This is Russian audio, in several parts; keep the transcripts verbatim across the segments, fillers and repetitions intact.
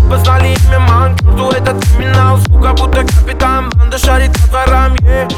чтобы знали имя ман. К черту этот криминал, сука, будто капитан. Банда шарит по дворам, yeah.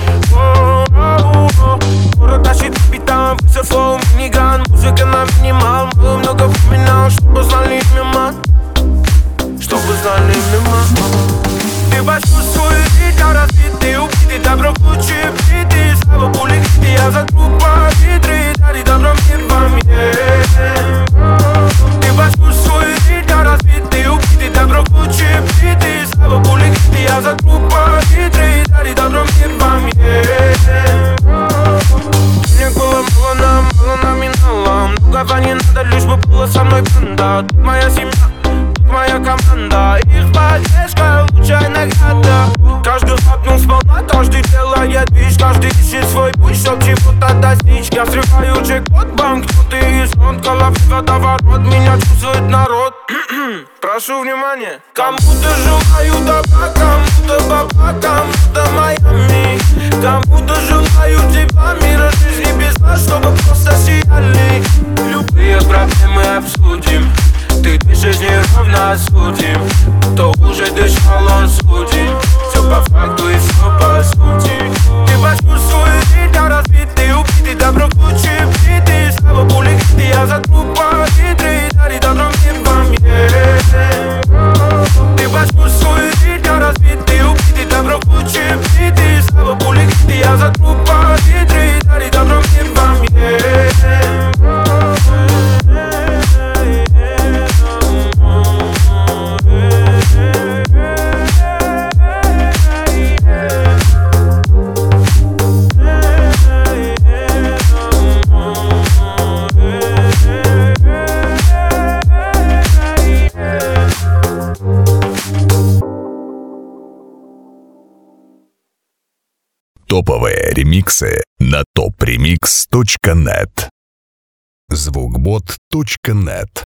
Город тащит капитан, высер флоу, миниган. Музыка на минимал, было много криминал, чтобы знали имя ман. Чтобы знали имя ман. Ты почувствуй, я разбитый, убитый, добро ключи, битый. Слава пули, я за трупа, хитрый, дари добро мир вам, yeah. Ты почувствуй, я разбитый, убитый, добро ключи, битый. Слава пули, я за трупа, хитрый, дари добро мир вам, yeah. Денег было мало, нам мало номинала. Многого не надо, лишь бы было со мной банда. Тут моя семья, моя команда, их поддержка, лучшая награда. Каждый хапнул сполна, каждый делает движ. Каждый ищет свой путь, чтоб чего-то достичь. Я срываю джекпот, банк, кто-то из онколов, водоворот. Меня чувствует народ. Прошу внимания. Кому-то желаю добра, кому-то бабла, кому-то Майами. Кому-то желаю тепла, мира, жизни без вас, чтобы просто сияли. Любые проблемы обсудим. Ты дышишь неровно, осудим. Кто уже дышал, он судим. Все по факту и все по сути. Ты почувствуй, я разбитый, убитый, добро ключи, битый. Слава пули, я за трупа, хитрый, дари добро мир вам, yeah. Ты почувствуй, я разбитый, убитый, добро ключи, битый. Слава пули, я за трупа, хитрый, дари добро мир вам, yeah. Топовые ремиксы на топ ремикс точка нет. звукбот точка нет.